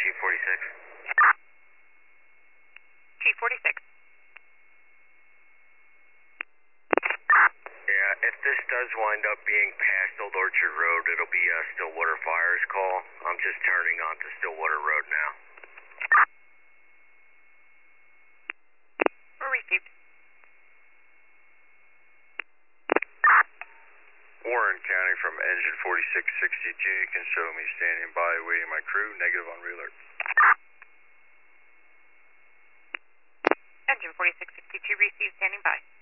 Chief 46. Chief 46. Yeah, if this does wind up being past Old Orchard Road, it'll be a Stillwater Fire's call. I'm just turning onto Stillwater Road now. Received. Warren County from engine 4662. You can show me standing by waiting my crew. Negative on re-alert. Engine 4662 received, standing by.